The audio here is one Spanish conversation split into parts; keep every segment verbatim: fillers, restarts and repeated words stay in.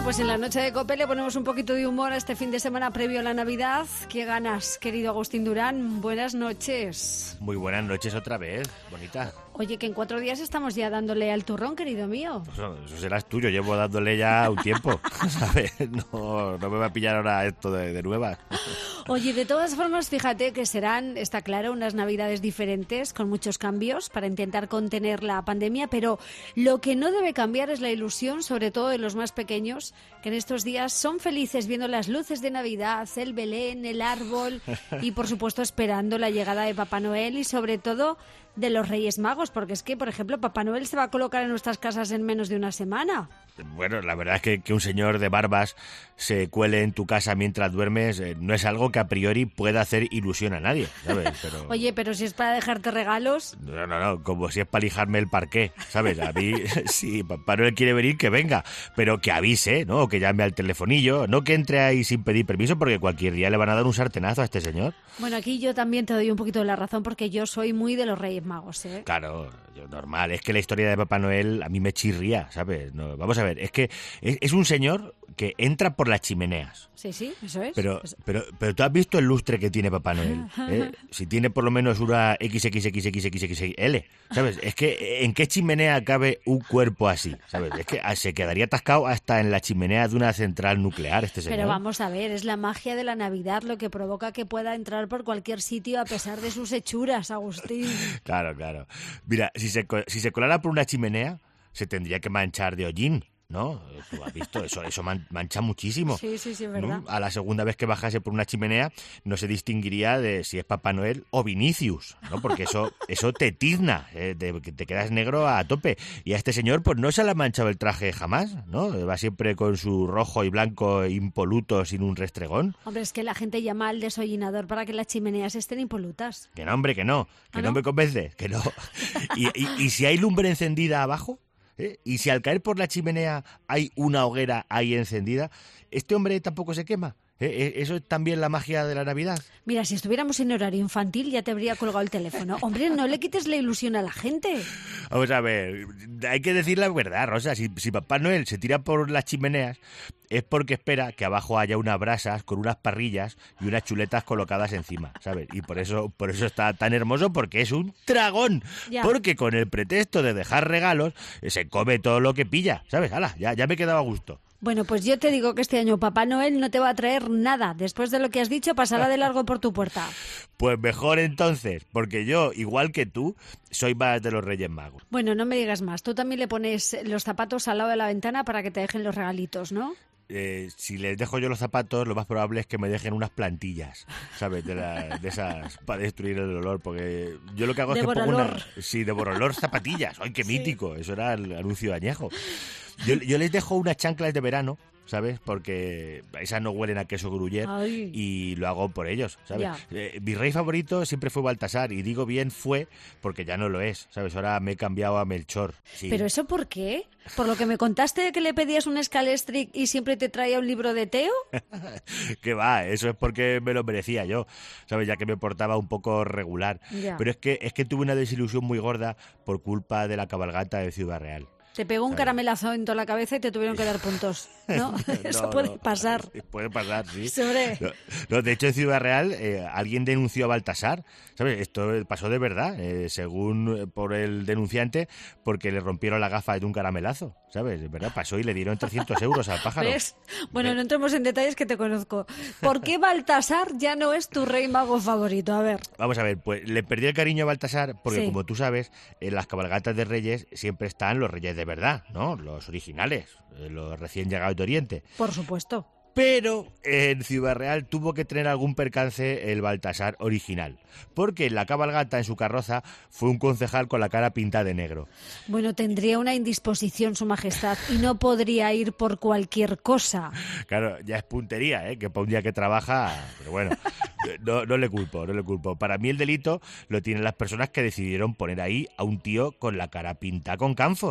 pues en la noche de COPE le ponemos un poquito de humor a este fin de semana previo a la Navidad. ¿Qué ganas, querido Agustín Durán? Buenas noches. Muy buenas noches otra vez, bonita. Oye, que en cuatro días estamos ya dándole al turrón, querido mío. Eso, eso serás tú, yo llevo dándole ya un tiempo, ¿sabes? No, no me va a pillar ahora esto de, de nuevas. Oye, de todas formas, fíjate que serán, está claro, unas Navidades diferentes, con muchos cambios para intentar contener la pandemia, pero lo que no debe cambiar es la ilusión, sobre todo de los más pequeños, que en estos días son felices viendo las luces de Navidad, el Belén, el árbol y, por supuesto, esperando la llegada de Papá Noel y, sobre todo, de los Reyes Magos, porque es que, por ejemplo, Papá Noel se va a colocar en nuestras casas en menos de una semana. Bueno, la verdad es que, que un señor de barbas se cuele en tu casa mientras duermes eh, no es algo que a priori pueda hacer ilusión a nadie, ¿sabes? Pero... Oye, pero si es para dejarte regalos... No, no, no, como si es para lijarme el parqué, ¿sabes? A mí, si Papá Noel quiere venir, que venga, pero que avise, ¿no? O que llame al telefonillo, no que entre ahí sin pedir permiso, porque cualquier día le van a dar un sartenazo a este señor. Bueno, aquí yo también te doy un poquito de la razón, porque yo soy muy de los Reyes Magos, ¿eh? Claro, yo, normal, es que la historia de Papá Noel a mí me chirría, ¿sabes? No, vamos a ver, es que es, es un señor que entra por las chimeneas. Sí, sí, eso es. Pero, pero, pero tú has visto el lustre que tiene Papá Noel, ¿eh? Si tiene por lo menos una equis equis equis equis equis equis ele, ¿sabes? Es que ¿en qué chimenea cabe un cuerpo así? ¿Sabes? Es que se quedaría atascado hasta en la chimenea de una central nuclear este señor. Pero vamos a ver, es la magia de la Navidad lo que provoca que pueda entrar por cualquier sitio a pesar de sus hechuras, Agustín. Claro, claro. Mira, si se, si se colara por una chimenea, se tendría que manchar de hollín, ¿no? Tú has visto, eso, eso man, mancha muchísimo. Sí, sí, sí, verdad. ¿No? A la segunda vez que bajase por una chimenea no se distinguiría de si es Papá Noel o Vinicius, ¿no? Porque eso, eso te tizna, eh, te, te quedas negro a tope. Y a este señor pues no se le ha manchado el traje jamás, ¿no? Va siempre con su rojo y blanco impoluto sin un restregón. Hombre, es que la gente llama al desollinador para que las chimeneas estén impolutas. Que no, hombre, que no, que ¿Ah, no? no me convence, que no. Y, y, y si hay lumbre encendida abajo, ¿eh? Y si al caer por la chimenea hay una hoguera ahí encendida, este hombre tampoco se quema. ¿Eh? Eso es también la magia de la Navidad. Mira, si estuviéramos en horario infantil ya te habría colgado el teléfono. Hombre, no le quites la ilusión a la gente. Vamos a ver, hay que decir la verdad, Rosa. Si, si Papá Noel se tira por las chimeneas es porque espera que abajo haya unas brasas con unas parrillas y unas chuletas colocadas encima, ¿sabes? Y por eso, por eso está tan hermoso, porque es un dragón. Ya. Porque con el pretexto de dejar regalos se come todo lo que pilla, ¿sabes? ¡Hala! Ya, ya me he quedado a gusto. Bueno, pues yo te digo que este año Papá Noel no te va a traer nada. Después de lo que has dicho, pasará de largo por tu puerta. Pues mejor entonces, porque yo, igual que tú, soy más de los Reyes Magos. Bueno, no me digas más. Tú también le pones los zapatos al lado de la ventana para que te dejen los regalitos, ¿no? Eh, si les dejo yo los zapatos, lo más probable es que me dejen unas plantillas, ¿sabes? De, la, de esas para destruir el olor, porque yo lo que hago de es que pongo borolor. una... Sí, de borolor zapatillas. ¡Ay, qué Sí. mítico! Eso era el anuncio de añejo. Yo, yo les dejo unas chanclas de verano, ¿sabes? Porque esas no huelen a queso gruyère. Ay. Y lo hago por ellos, ¿sabes? Ya. Eh, mi rey favorito siempre fue Baltasar, y digo bien fue porque ya no lo es, ¿sabes? Ahora me he cambiado a Melchor. Sí. ¿Pero eso por qué? ¿Por lo que me contaste de que le pedías un Scalestric y siempre te traía un libro de Teo? Que va, eso es porque me lo merecía yo, ¿sabes? Ya que me portaba un poco regular. Ya. Pero es que, es que tuve una desilusión muy gorda por culpa de la cabalgata de Ciudad Real. Te pegó un ¿Sabes? caramelazo en toda la cabeza y te tuvieron que dar puntos, ¿no? Eso No, puede no, pasar. Puede pasar, sí. Sobre. No, no, de hecho, en Ciudad Real eh, alguien denunció a Baltasar, ¿sabes? Esto pasó de verdad, eh, según eh, por el denunciante, porque le rompieron la gafa de un caramelazo, ¿sabes? De verdad, pasó y le dieron trescientos euros al pájaro. ¿Ves? Bueno, ¿Ves? no entremos en detalles que te conozco. ¿Por qué Baltasar ya no es tu rey mago favorito? A ver. Vamos a ver, pues le perdí el cariño a Baltasar porque, Sí. como tú sabes, en las cabalgatas de reyes siempre están los reyes de verdad, ¿no? Los originales, eh, los recién llegados de Oriente. Por supuesto. Pero en Ciudad Real tuvo que tener algún percance el Baltasar original, porque en la cabalgata, en su carroza, fue un concejal con la cara pintada de negro. Bueno, tendría una indisposición su majestad y no podría ir por cualquier cosa. Claro, ya es puntería, ¿eh? Que para un día que trabaja, pero bueno, no, no le culpo, no le culpo. Para mí el delito lo tienen las personas que decidieron poner ahí a un tío con la cara pintada con cánfor.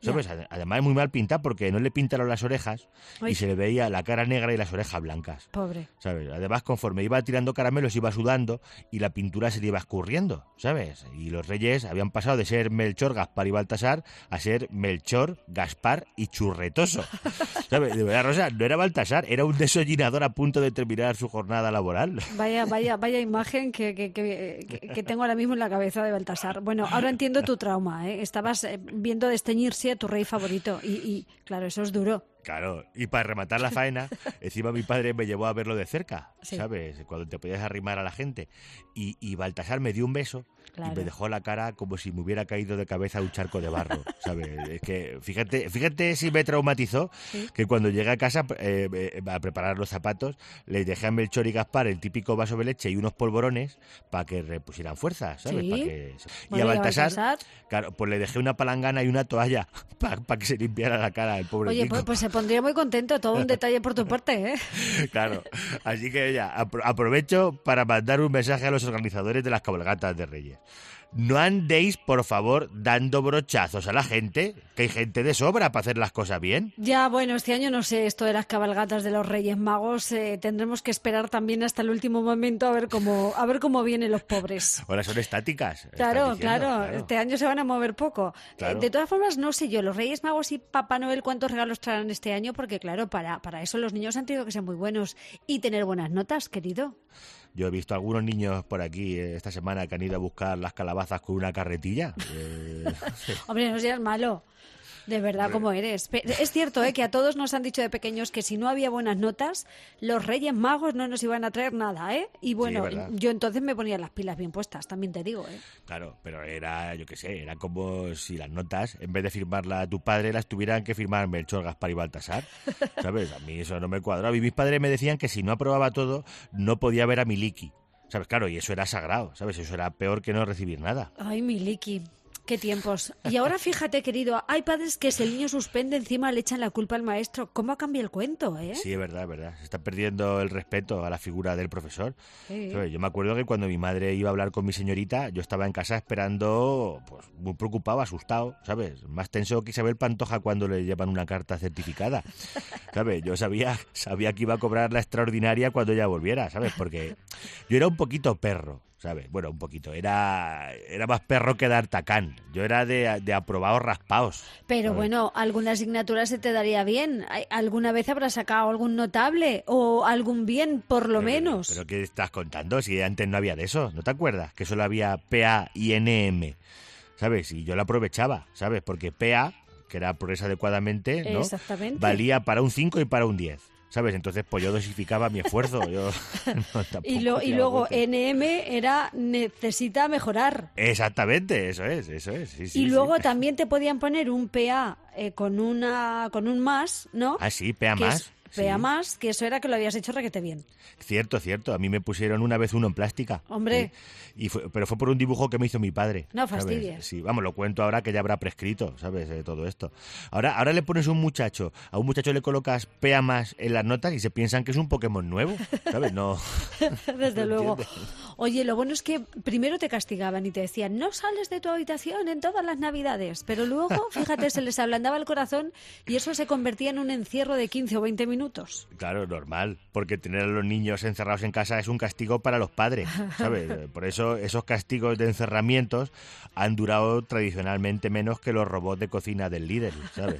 ¿sabes? Ya. Además es muy mal pintada porque no le pintaron las orejas Ay. y se le veía la cara negra y las orejas blancas. Pobre. ¿Sabes? Además, conforme iba tirando caramelos, iba sudando y la pintura se le iba escurriendo, ¿sabes? Y los reyes habían pasado de ser Melchor, Gaspar y Baltasar a ser Melchor, Gaspar y Churretoso. ¿Sabes? De verdad, Rosa, no era Baltasar, era un desollinador a punto de terminar su jornada laboral. Vaya, vaya, vaya imagen que, que, que, que tengo ahora mismo en la cabeza de Baltasar. Bueno, ahora entiendo tu trauma, ¿eh? Estabas eh, viendo desteñirse a tu rey favorito y, y, claro, eso es duro. Claro, y para rematar la faena, encima mi padre me llevó a verlo de cerca, Sí. ¿sabes? Cuando te podías arrimar a la gente. Y, y Baltasar me dio un beso Claro. y me dejó la cara como si me hubiera caído de cabeza a un charco de barro, ¿sabes? Es que fíjate, fíjate si me traumatizó Sí. que cuando llegué a casa eh, eh, a preparar los zapatos, les dejé a Melchor y Gaspar el típico vaso de leche y unos polvorones para que repusieran fuerzas, ¿sabes? Sí. Pa' que... Y Bueno, a y a Baltasar, Baltasar, claro, pues le dejé una palangana y una toalla para que se limpiara la cara, el pobre oye, chico. pues, pues se pondría muy contento, todo un detalle por tu parte, ¿eh? Claro, así que ya, apro- aprovecho para mandar un mensaje a los organizadores de las cabalgatas de Reyes. No andéis, por favor, dando brochazos a la gente, que hay gente de sobra para hacer las cosas bien. Ya, bueno, este año no sé, esto de las cabalgatas de los Reyes Magos, eh, tendremos que esperar también hasta el último momento a ver cómo, a ver cómo vienen los pobres. Ahora son estáticas. estás Claro, diciendo, claro, este año se van a mover poco. Claro. Eh, de todas formas, no sé yo, los Reyes Magos y Papá Noel cuántos regalos traerán este año, porque claro, para, para eso los niños han tenido que ser muy buenos y tener buenas notas, querido. Yo he visto algunos niños por aquí eh, esta semana que han ido a buscar las calabazas con una carretilla. Eh, Hombre, no seas malo. De verdad, ¿cómo eres? Pe- Es cierto, ¿eh? Que a todos nos han dicho de pequeños que si no había buenas notas, los Reyes Magos no nos iban a traer nada, ¿eh? Y bueno, es verdad. yo entonces me ponía las pilas bien puestas, también te digo, ¿eh? Claro, pero era, yo qué sé, era como si las notas, en vez de firmarlas a tu padre, las tuvieran que firmar Melchor, Gaspar y Baltasar. ¿Sabes? A mí eso no me cuadraba. Y mis padres me decían que si no aprobaba todo, no podía ver a Miliki. ¿Sabes? Claro, y eso era sagrado, ¿sabes? Eso era peor que no recibir nada. Ay, Miliki, qué tiempos. Y ahora fíjate, querido, hay padres que si el niño suspende encima le echan la culpa al maestro. ¿Cómo ha cambiado el cuento, eh? Sí, es verdad, es verdad. Se está perdiendo el respeto a la figura del profesor. Sí. ¿Sabes? Yo me acuerdo que cuando mi madre iba a hablar con mi señorita, yo estaba en casa esperando, pues muy preocupado, asustado, ¿sabes? Más tenso que Isabel Pantoja cuando le llevan una carta certificada. ¿Sabes? Yo sabía, sabía que iba a cobrar la extraordinaria cuando ella volviera, ¿sabes? Porque yo era un poquito perro, ¿sabes? Bueno, un poquito. Era, era más perro que D'Artacán. Yo era de, de aprobados raspados. Pero ¿sabes? bueno, alguna asignatura se te daría bien. ¿Hay- ¿Alguna vez habrás sacado algún notable o algún bien, por lo Pero- menos? ¿Pero qué estás contando? Si antes no había de eso, ¿no te acuerdas? Que solo había P A y N M, ¿sabes? Y yo lo aprovechaba, ¿sabes? Porque P A, que era progresa adecuadamente, ¿no? Exactamente. Valía para un cinco y para un diez, ¿sabes? Entonces, pues yo dosificaba mi esfuerzo. Yo no, tampoco Y, lo- y tiraba luego cohetes. N M era necesita mejorar. Exactamente, eso es, eso es. Sí, sí, Y luego sí. también te podían poner un P A eh, con una con un más, ¿no? Ah, sí, P A Que más. es P A sí. más, que eso era que lo habías hecho requete bien. Cierto, cierto. A mí me pusieron una vez uno en plástica. Hombre. Sí. Y fue, pero fue por un dibujo que me hizo mi padre. No ¿sabes? fastidies. Sí, vamos, lo cuento ahora que ya habrá prescrito, ¿sabes? Eh, todo esto. Ahora, ahora le pones un muchacho, a un muchacho le colocas P A más en las notas y se piensan que es un Pokémon nuevo, ¿sabes? No. Desde no luego. entienden. Oye, lo bueno es que primero te castigaban y te decían, no sales de tu habitación en todas las navidades. Pero luego, fíjate, se les ablandaba el corazón y eso se convertía en un encierro de quince o veinte minutos. Claro, normal, porque tener a los niños encerrados en casa es un castigo para los padres, ¿sabes? Por eso esos castigos de encerramientos han durado tradicionalmente menos que los robots de cocina del Lidl, ¿sabes?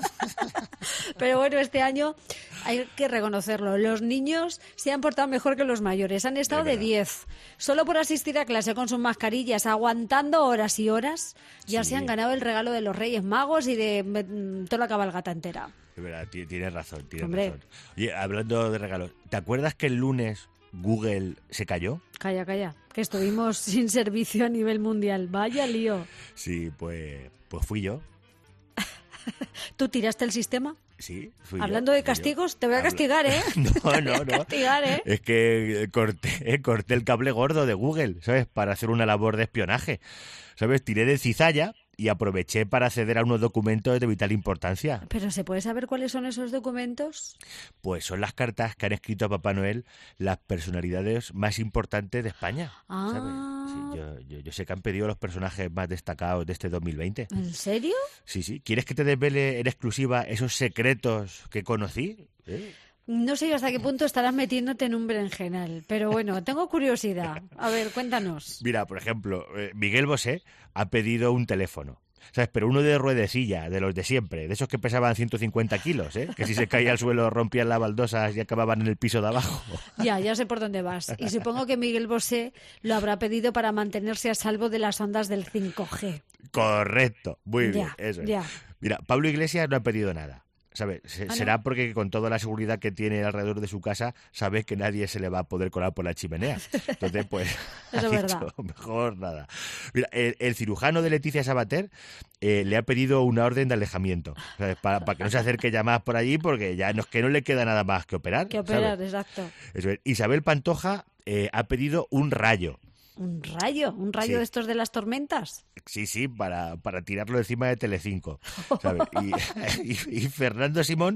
Pero bueno, este año hay que reconocerlo. Los niños se han portado mejor que los mayores. Han estado Es de verdad. diez. Solo por asistir a clase con sus mascarillas, aguantando horas y horas, ya Sí. se han ganado el regalo de los Reyes Magos y de mm, toda la cabalgata entera. Es verdad, ti- tienes razón, tienes Hombre. razón. Oye, hablando de regalos, ¿te acuerdas que el lunes Google se cayó? Calla, calla, que estuvimos sin servicio a nivel mundial. Vaya lío. Sí, pues, pues fui yo. ¿Tú tiraste el sistema? Sí, fui yo, Hablando de fui yo. castigos, te voy a Habla- castigar, ¿eh? No, Te voy no, a no. castigar, ¿eh? Es que corté, corté el cable gordo de Google, ¿sabes? Para hacer una labor de espionaje. ¿Sabes? Tiré de cizalla y aproveché para acceder a unos documentos de vital importancia. ¿Pero se puede saber cuáles son esos documentos? Pues son las cartas que han escrito a Papá Noel las personalidades más importantes de España. Ah. ¿Sabes? Sí, yo, yo, yo sé que han pedido los personajes más destacados de este dos mil veinte. ¿En serio? Sí, sí. ¿Quieres que te desvele en exclusiva esos secretos que conocí? ¿Eh? No sé hasta qué punto estarás metiéndote en un berenjenal, pero bueno, tengo curiosidad. A ver, cuéntanos. Mira, por ejemplo, eh, Miguel Bosé ha pedido un teléfono. ¿Sabes? Pero uno de ruedecilla, de los de siempre, de esos que pesaban ciento cincuenta kilos, ¿eh? Que si se caía al suelo rompían las baldosas y acababan en el piso de abajo. Ya, ya sé por dónde vas. Y supongo que Miguel Bosé lo habrá pedido para mantenerse a salvo de las ondas del cinco G. Correcto, muy bien, Ya, eso es. ya. Mira, Pablo Iglesias no ha pedido nada. ¿Sabes? Se- ¿Ah, no? será porque con toda la seguridad que tiene alrededor de su casa, sabe que nadie se le va a poder colar por la chimenea. Entonces, pues, ha Eso es dicho, verdad. mejor nada. Mira, el, el cirujano de Leticia Sabater eh, le ha pedido una orden de alejamiento, ¿sabes? Para, para que no se acerque ya más por allí, porque ya no, es que no le queda nada más que operar. Que operar, ¿sabes? exacto. Eso es. Isabel Pantoja eh, ha pedido un rayo. Un rayo, un rayo Sí. de estos de las tormentas. Sí, sí, para, para tirarlo encima de Telecinco, ¿sabes? Y, y- y Fernando Simón,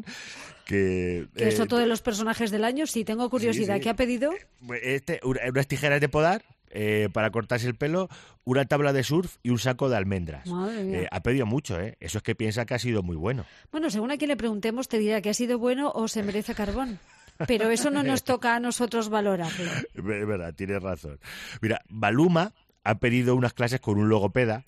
que... Que es eh, otro de los personajes del año. Sí, tengo curiosidad. sí. ¿Qué ha pedido? este, una- unas tijeras de podar eh, para cortarse el pelo, una tabla de surf y un saco de almendras. Madre mía. Eh, ha pedido mucho, ¿eh? Eso es que piensa que ha sido muy bueno. Bueno, según a quien le preguntemos, te dirá que ha sido bueno o se merece carbón. Pero eso no nos toca a nosotros valorarlo. Es verdad, tienes razón. Mira, Baluma ha pedido unas clases con un logopeda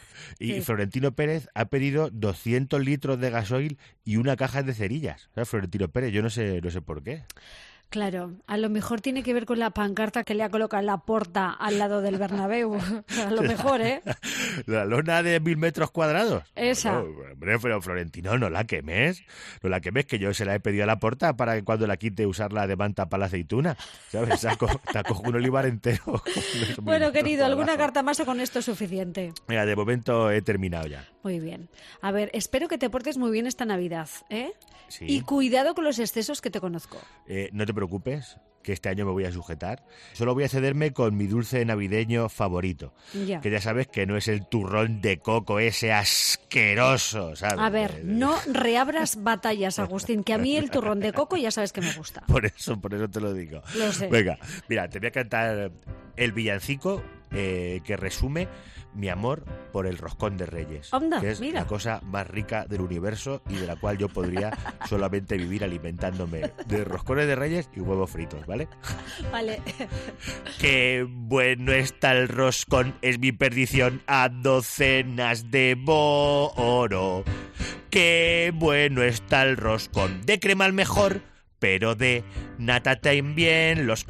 y Sí. Florentino Pérez ha pedido doscientos litros de gasoil y una caja de cerillas. ¿Sabes? Florentino Pérez, yo no sé, no sé por qué. Claro, a lo mejor tiene que ver con la pancarta que le ha colocado en la puerta al lado del Bernabéu. A lo mejor, ¿eh? La lona de mil metros cuadrados. Esa. Bueno, hombre, pero Florentino, no la quemes. No la quemes, que yo se la he pedido a la porta para que cuando la quite usarla de manta para la aceituna. ¿Sabes? Saco, te cojo un olivar entero. con esos mil Bueno, metros querido, ¿alguna cuadrados. carta más o con esto es suficiente? Mira, de momento he terminado ya. Muy bien. A ver, espero que te portes muy bien esta Navidad, ¿eh? Sí. Y cuidado con los excesos que te conozco. Eh, no te preocupes, que este año me voy a sujetar. Solo voy a cederme con mi dulce navideño favorito. Ya. Que ya sabes que no es el turrón de coco ese asqueroso, ¿sabes? A ver, Eh, no reabras batallas, Agustín, que a mí el turrón de coco ya sabes que me gusta. Por eso, por eso te lo digo. Lo sé. Venga, mira, te voy a cantar el villancico eh, que resume mi amor por el roscón de Reyes. Anda, que es mira. la cosa más rica del universo y de la cual yo podría solamente vivir alimentándome de roscones de Reyes y huevos fritos, ¿vale? Vale. Qué bueno está el roscón, es mi perdición a docenas de oro. Qué bueno está el roscón, de crema al mejor, pero de nata también los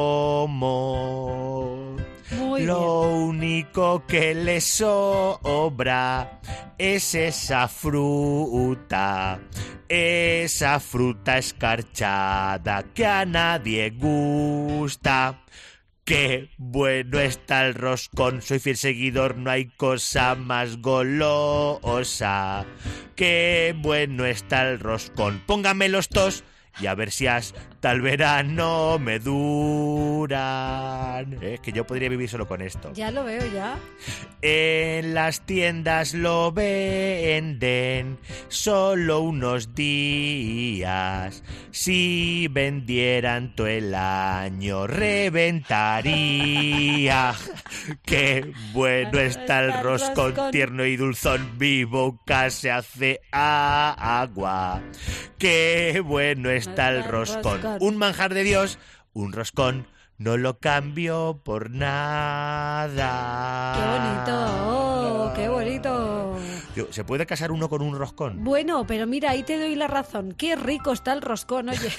como. Muy Lo bien. único que le sobra es esa fruta, esa fruta escarchada que a nadie gusta. Qué bueno está el roscón, soy fiel seguidor, no hay cosa más golosa. Qué bueno está el roscón, póngame los tos y a ver si hasta el verano me duran. Es que yo podría vivir solo con esto. Ya lo veo, ya. En las tiendas lo venden solo unos días. Si vendieran todo el año reventaría. Qué bueno está el roscón, tierno y dulzón. Mi boca se hace agua. Qué bueno está el roscón. Un manjar de Dios, un roscón. No lo cambio por nada. Qué bonito, oh, qué bonito. Tío, ¿se puede casar uno con un roscón? Bueno, pero mira, ahí te doy la razón. Qué rico está el roscón, oye.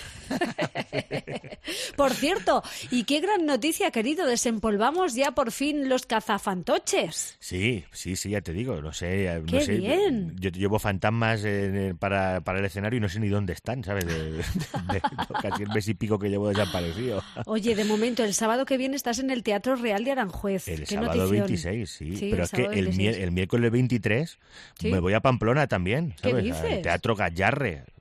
Por cierto, y qué gran noticia, querido. Desempolvamos ya por fin los cazafantoches. Sí, sí, sí, ya te digo, no sé. No ¡Qué sé, bien! Yo llevo fantasmas en el- para, para el escenario y no sé ni dónde están, ¿sabes? De, de- de casi el mes y pico que llevo desaparecido. Oye, de momento, el sábado que viene estás en el Teatro Real de Aranjuez. El Qué sábado notición. veintiséis, sí. Sí, Pero el es que sábado el, veintiséis. mier- el miércoles veintitrés ¿Sí? me voy a Pamplona también, ¿Qué ¿sabes? dices? Al Teatro Gallarre.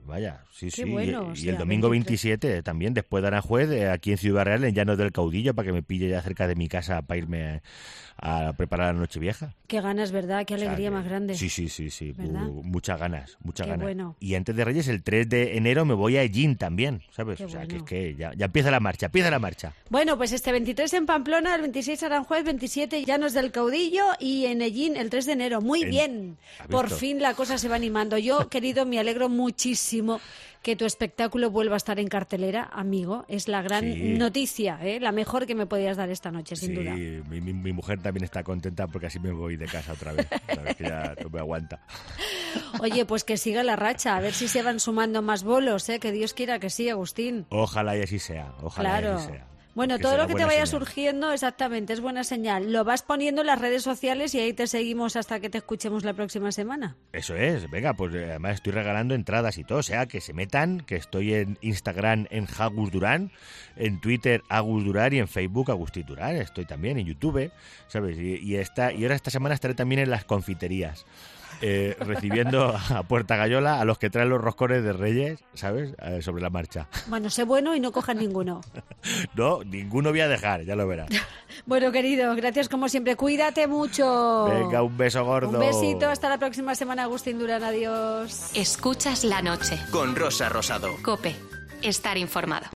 vaya, sí, Qué sí. bueno, y, o y sea, el domingo veintitrés. veintisiete también, después de Aranjuez, eh, aquí en Ciudad Real, en Llanos del Caudillo, para que me pille ya cerca de mi casa para irme a, a preparar la Nochevieja. Qué ganas, ¿verdad? Qué O sea, alegría que- más grande. Sí, sí, sí, sí. ¿Verdad? mu- Muchas ganas, muchas Qué ganas. bueno. Y antes de Reyes, el tres de enero, me voy a Ellín también, ¿sabes? Qué o sea, que bueno. es que ya, ya empieza la marcha, empieza la marcha. Bueno, pues este veintitrés en Pamplona, el veintiséis Aranjuez, veintisiete Llanos del Caudillo y en Ellín el tres de enero. Muy En- bien. ¿Has Por visto? fin la cosa se va animando. Yo, querido, me alegro muchísimo que tu espectáculo vuelva a estar en cartelera, amigo. Es la gran Sí. noticia, ¿eh? La mejor que me podías dar esta noche, sin Sí, duda. mi, mi- mi mujer también está contenta porque así me voy de casa otra vez. ¿Sabes? Que ya no me aguanta. Oye, pues que siga la racha, a ver si se van sumando más bolos, ¿eh? Que Dios quiera que sí, Agustín. Ojalá y así sea, ojalá y Claro. así sea. Bueno, Porque todo será lo que te buena vaya señal. surgiendo, exactamente, es buena señal. Lo vas poniendo en las redes sociales y ahí te seguimos hasta que te escuchemos la próxima semana. Eso es, venga, pues eh, además estoy regalando entradas y todo, o sea, que se metan, que estoy en Instagram en Agus Durán, en Twitter Agus Durán y en Facebook Agustín Durán, estoy también en YouTube, ¿sabes? Y, y, esta, y ahora esta semana estaré también en las confiterías. Eh, recibiendo a Puerta Gallola a los que traen los roscones de Reyes, ¿sabes? Eh, sobre la marcha. Bueno, sé bueno y no cojas ninguno. No, ninguno voy a dejar, ya lo verás. Bueno, querido, gracias como siempre. Cuídate mucho. Venga, un beso gordo. Un besito, hasta la próxima semana, Agustín Durán. Adiós. Escuchas la noche. Con Rosa Rosado. Cope. Estar informado.